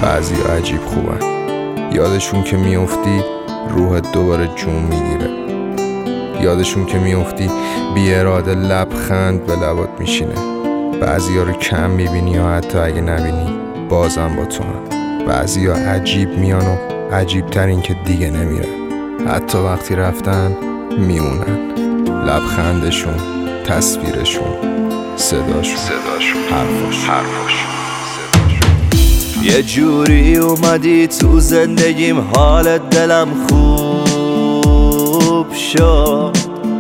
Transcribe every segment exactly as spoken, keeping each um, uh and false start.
بعضی ها عجیب خوبن، یادشون که میافتی روحت دوباره جون میگیره. یادشون که میافتی بی اراده لبخند به لبات میشینه. بعضی ها رو کم میبینی و حتی اگه نبینی بازم با تو هم. بعضی ها عجیب میان و عجیب تر این که دیگه نمیرن. حتی وقتی رفتن میمونن. لبخندشون، تصویرشون، صداشون، صداشون، حرفاشون، حرفاشون. یه جوری اومدی تو زندگیم، حالت دلم خوب شد.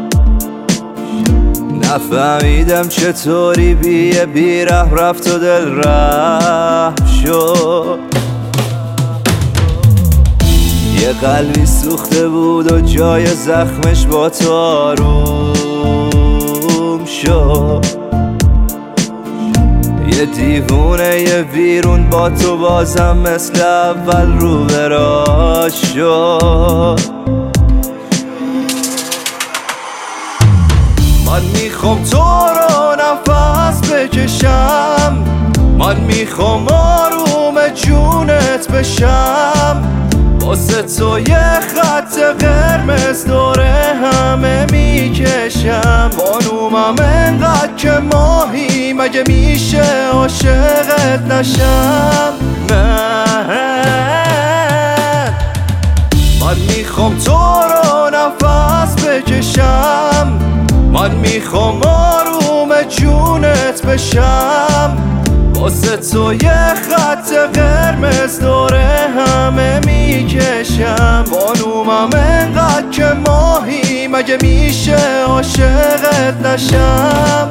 نفهمیدم چطوری بیه بیره رفت و دل رفت شد. یه قلبی سوخته بود و جای زخمش با تو آروم شد. یه دیوونه یه ویرون با تو بازم مثل اول رو براش شد. من میخوام تو رو نفس بکشم، من میخوام آروم جونت بشم. واسه تو یه خط قرمز دوره همه میکشم. بانومم انقدر که ماهی، مگه میشه عاشقت نشم؟ من من میخوام تو رو نفس بکشم، من میخوام آروم جونت بشم. واسه تو یه خط قرمز دوره همه میکشم. بانومم انقدر که ماهی، مگه میشه عاشقت نشم؟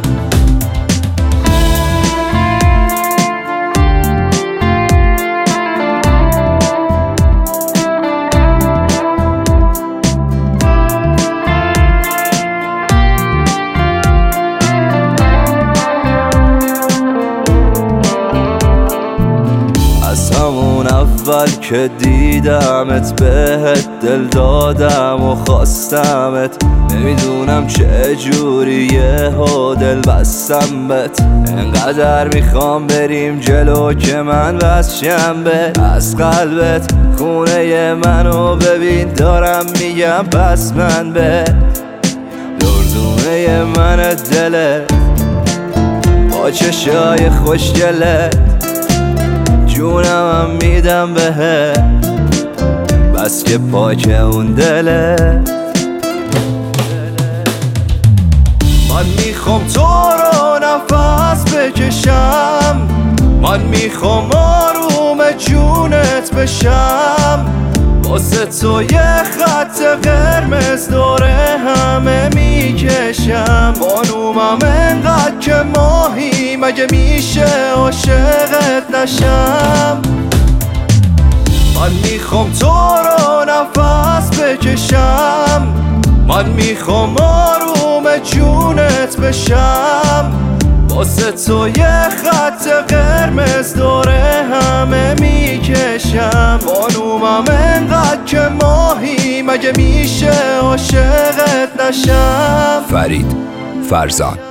اول که دیدمت بهت دل دادم و خواستمت. نمیدونم چه جوریه ها دل بستم بت. انقدر میخوام بریم جلو که من بس شم به از قلبت. خونه منو ببین دارم میگم بس من به دردونه من دلت با چشای خوشگلت. جونم میدم بهت بس که پاک اون دله. من میخوام تو رو نفس بکشم، من میخوام آروم جونت بشم. واسه تو یه خط قرمز دوره همه میکشم. بانومم انقدر که ماهی، مگه میشه عاشقت نشم؟ من میخوام تو رو نفس بکشم، من میخوام آروم جونت بشم. واسه تو یه خط قرمز دوره همه میکشم. بانومم انقدر که ماهی، مگه میشه عاشقت نشم؟ فرید فرزان.